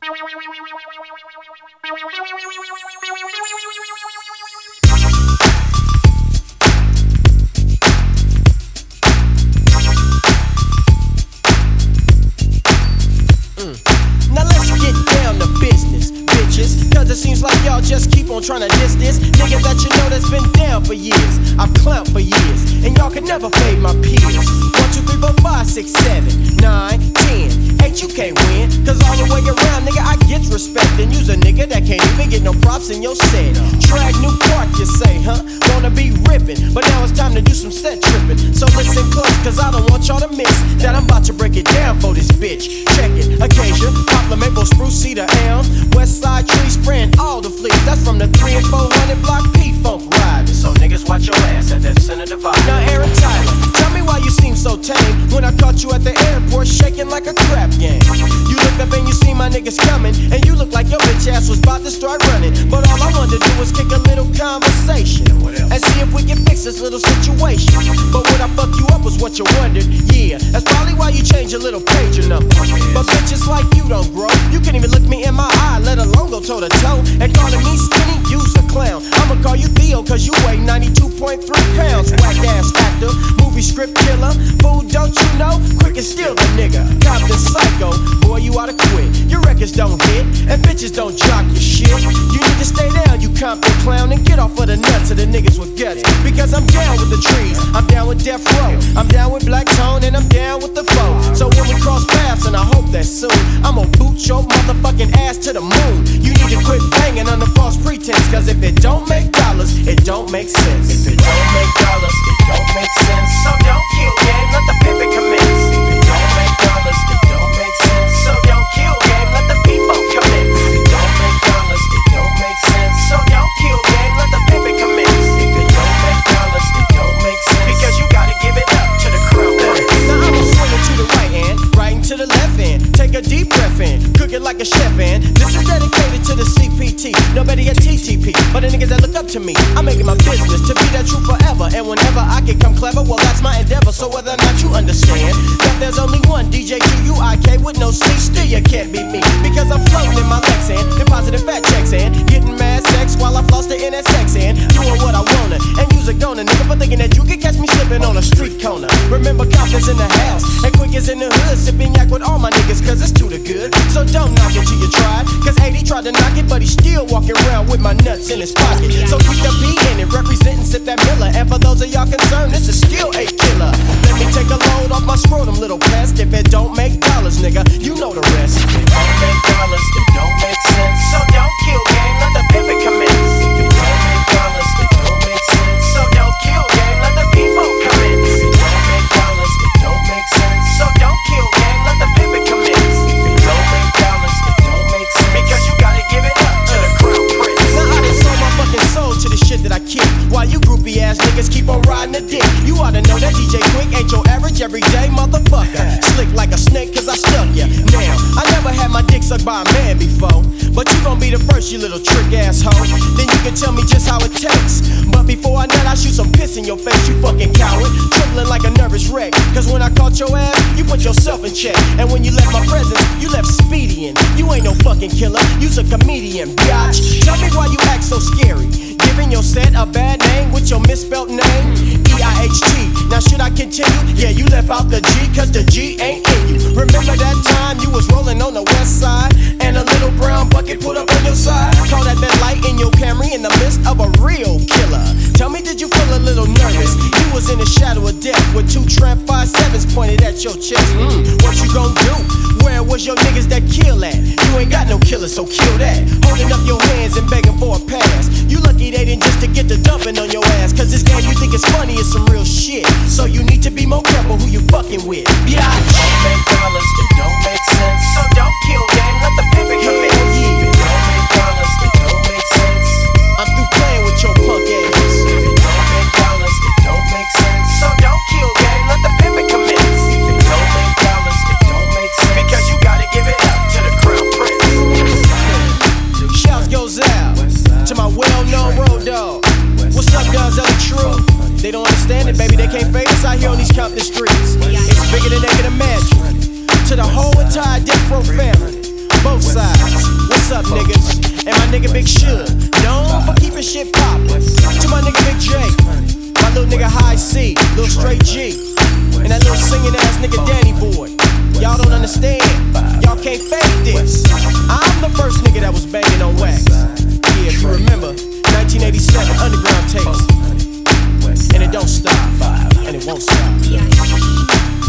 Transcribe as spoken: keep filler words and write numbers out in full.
Cause it seems like y'all just keep on trying to diss this nigga that you know that's been down for years. I've clowned for years, and y'all can never fade my peers. One, two, three, four, five, six, seven, nine, ten. Eight, you can't win, cause all the way around, nigga, I get respect. And you's a nigga that can't even get no props in your set. Drag new park, you say, huh? Wanna be rippin', but now it's time to do some set trippin'. So listen close, cause I don't want y'all to miss that I'm about to break it down for this bitch. Check it, Acacia, Poplar, Maple, Spruce, Cedar, Elm, West Side Tree, spraying all the fleas. That's from the three and four hundred block P-Funk riding. So niggas watch your ass at that center divide. Now Aaron Tyler, tell me why you seem so tame when I caught you at the airport shaking like a crap game. You looked up and you see my niggas coming, and you look like your bitch ass was about to start running. But all I wanted to do was kick a little conversation and see if we can fix this little situation. But what I fuck you up was what you wondered. Yeah, that's probably why you changed your little pager number. But bitches like you don't grow. You can't even look me in my eye, let alone go toe to toe. And calling me skinny, you's a clown. I'ma call you Theo, cause you weigh ninety-two point three pounds. Whack ass actor, movie script killer. Fool, don't you know? Quick and steal the nigga. Compton psycho, boy, you oughta quit. Your records don't hit, and bitches don't jock your shit. You need to stay down, you Compton clown, and get off of the nuts of the niggas with guts. Because I'm down with the trees, I'm down with Death Row, I'm down with Black Tone, and I'm down with the foe. So when we cross paths, and I hope that soon, I'ma boot your motherfucking ass to the moon. You need to quit banging under false pretense, cause if it don't make dollars, it don't make sense. If it don't make dollars, it don't make sense. So don't kill game, let the pimpin' commence. If it don't make dollars, it don't make sense. So don't kill game, let the people commence. If it don't make dollars, it don't make sense. So don't kill game, let the pimpin' commence. If it don't make dollars, it don't make sense. Because you gotta give it up to the crown prince. Now I'ma swing it to the right hand, right into the left hand. Take a deep breath in, cook it like a chef and this is dedicated to the C P T, no better yet T T P. But the niggas that look up to me, I make it my business to be that true forever. And whenever I can come clever, well that's my endeavor. So whether or not you understand that there's only one D J Q U I K with no C, still you can't be me. Because I'm floating in my legs and depositing fat checks and getting mad sex while I floss the N S X and doing what I wanna. And use a gonna nigga for thinking that you can catch me slipping on a street corner. Remember Compton's in the house and Quick is in the hood, sipping yak with all my niggas cause it's too the good. So don't knock it till you tried, cause eighty tried to knock it, but he's still walking around with my nuts in his pocket. So keep the B in it, representing Sip That Miller. And for those of y'all concerned, this is still a killer. Let me take a load off my scrotum, little pest. If it don't make dollars, nigga, you know the rest. If it don't make dollars, it don't make sense. So don't kill game, let the pimpin' commence. If it don't make dollars, it don't make sense. So don't kill game, let the people commence. If it don't make dollars, it don't make sense. So don't kill game, let the pimpin' commence. If it don't make dollars, it don't make sense. Because you gotta give it up to the crown prince. Now I done sold my fucking soul to the shit that I kick, while you groupie ass niggas keep on riding the dick. You oughta know that D J Quick ain't your average everyday motherfucker. Slick like a snake cause I stuck ya. Now, I never had my dick sucked by a man before, but you gon' be the first, you little trick asshole. Then you can tell me just how it tastes. But before I nut, I shoot some piss in your face, you fucking coward. Trembling like a nervous wreck, cause when I caught your ass, you put yourself in check. And when you left my presence, you left speeding. You ain't no fucking killer, you's a comedian, biatch. Tell me why you act so scary, giving your set a bad name with your misspelt name, E I H T. Now should I continue? Yeah, you left out the G, cause the G ain't in you. Remember that time you was rolling on the west side, and a little brown bucket put up on your side? Call that that light in your Camry in the midst of a real killer. Tell me, did you feel a little nervous? You was in the shadow of death with two tramp five sevens pointed at your chest. Mm, what you gon' do? Where was your niggas that kill at? You ain't got no killer, so kill that. Holding up your hands and begging for a pass. You lucky they didn't just to get the dumping on your ass, cause this game you think is funny is some real shit. So you need to be more careful who you fucking with. Yeah, it don't make dollars, it don't make sense. So don't kill game, let the pimpin' commence. Yeah, it don't make dollars, it don't make sense. I'm through playing with your punk ass. If it don't make dollars, it don't make sense. So don't kill game, let the pimpin' commence. If it don't make dollars, it don't make sense. Because you gotta give it up to the crown prince. Shouts goes out to my well-known road dog. What's up, guys? Ellie True. They don't understand it, baby. They can't fade us out here on these Compton streets. It's bigger than they can imagine. To the whole entire Death Row family, both sides. what's up, niggas? And my nigga Big Shug, known for keeping shit poppin'. To my nigga Big J, my little nigga High C, little Straight G, and that little singing ass nigga Danny Boy. Y'all don't understand, y'all can't fake this. I'm the first nigga that was banging on wax. Yeah, if you remember, nineteen eighty-seven underground tapes. And it don't stop, and it won't stop.